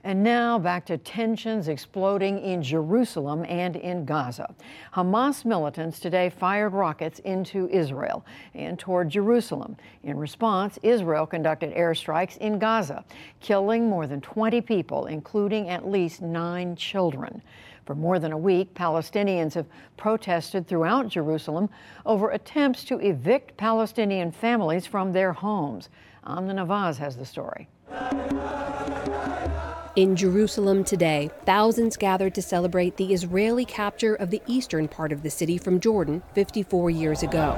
And now back to tensions exploding in Jerusalem and in Gaza. Hamas militants today fired rockets into Israel and toward Jerusalem. In response, Israel conducted airstrikes in Gaza, killing more than 20 people, including at least 9 children. For more than a week, Palestinians have protested throughout Jerusalem over attempts to evict Palestinian families from their homes. Amna Nawaz has the story. In Jerusalem today, thousands gathered to celebrate the Israeli capture of the eastern part of the city from Jordan 54 years ago.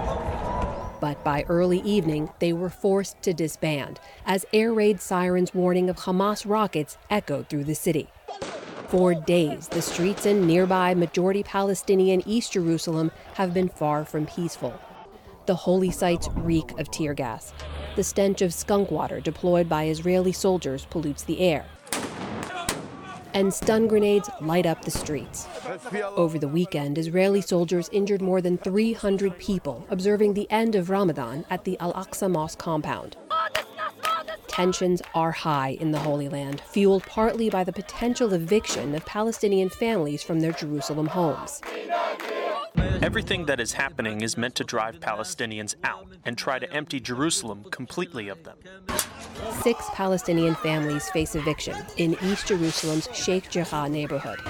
But by early evening, they were forced to disband as air raid sirens warning of Hamas rockets echoed through the city. For days, the streets in nearby majority Palestinian East Jerusalem have been far from peaceful. The holy sites reek of tear gas. The stench of skunk water deployed by Israeli soldiers pollutes the air. And stun grenades light up the streets. Over the weekend, Israeli soldiers injured more than 300 people observing the end of Ramadan at the Al-Aqsa Mosque compound. Tensions are high in the Holy Land, fueled partly by the potential eviction of Palestinian families from their Jerusalem homes. Everything that is happening is meant to drive Palestinians out and try to empty Jerusalem completely of them. 6 Palestinian families face eviction in East Jerusalem's Sheikh Jarrah neighborhood.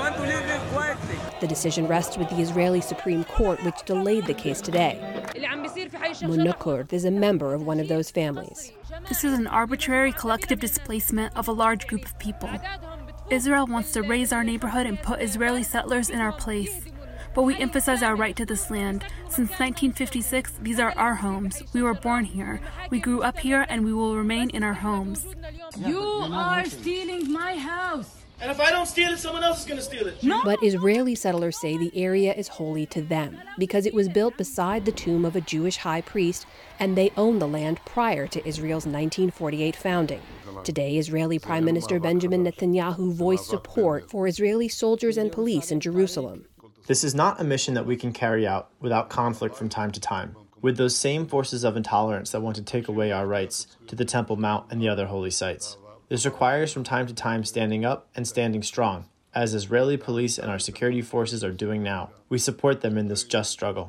The decision rests with the Israeli Supreme Court, which delayed the case today. Munna Kurd is a member of one of those families. This is an arbitrary collective displacement of a large group of people. Israel wants to raise our neighborhood and put Israeli settlers in our place. But we emphasize our right to this land. Since 1956, these are our homes. We were born here. We grew up here, and we will remain in our homes. You are stealing my house. And if I don't steal it, someone else is going to steal it. No. But Israeli settlers say the area is holy to them because it was built beside the tomb of a Jewish high priest, and they owned the land prior to Israel's 1948 founding. Today, Israeli Prime Minister Benjamin Netanyahu voiced support for Israeli soldiers and police in Jerusalem. This is not a mission that we can carry out without conflict from time to time, with those same forces of intolerance that want to take away our rights to the Temple Mount and the other holy sites. This requires from time to time standing up and standing strong, as Israeli police and our security forces are doing now. We support them in this just struggle.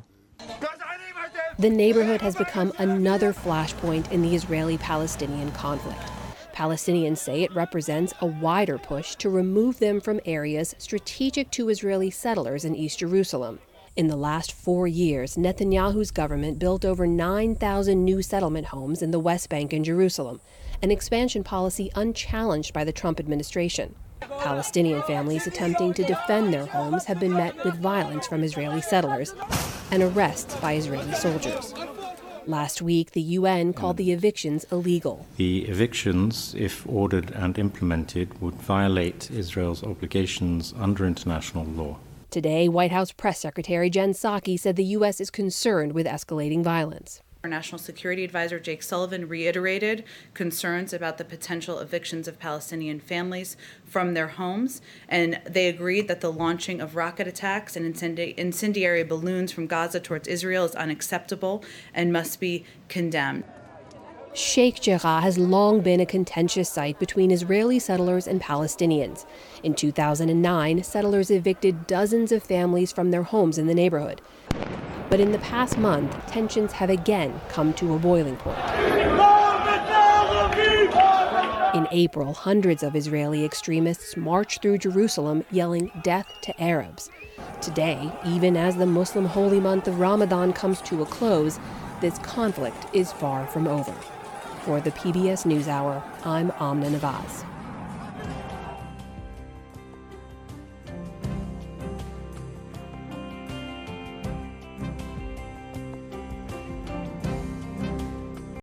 The neighborhood has become another flashpoint in the Israeli-Palestinian conflict. Palestinians say it represents a wider push to remove them from areas strategic to Israeli settlers in East Jerusalem. In the last 4 years, Netanyahu's government built over 9,000 new settlement homes in the West Bank and Jerusalem, an expansion policy unchallenged by the Trump administration. Palestinian families attempting to defend their homes have been met with violence from Israeli settlers and arrests by Israeli soldiers. Last week, the UN called the evictions illegal. The evictions, if ordered and implemented, would violate Israel's obligations under international law. Today, White House Press Secretary Jen Psaki said the U.S. is concerned with escalating violence. Our National Security Advisor Jake Sullivan reiterated concerns about the potential evictions of Palestinian families from their homes, and they agreed that the launching of rocket attacks and incendiary balloons from Gaza towards Israel is unacceptable and must be condemned. Sheikh Jarrah has long been a contentious site between Israeli settlers and Palestinians. In 2009, settlers evicted dozens of families from their homes in the neighborhood. But in the past month, tensions have again come to a boiling point. In April, hundreds of Israeli extremists marched through Jerusalem yelling "Death to Arabs." Today, even as the Muslim holy month of Ramadan comes to a close, this conflict is far from over. For the PBS NewsHour, I'm Amna Nawaz.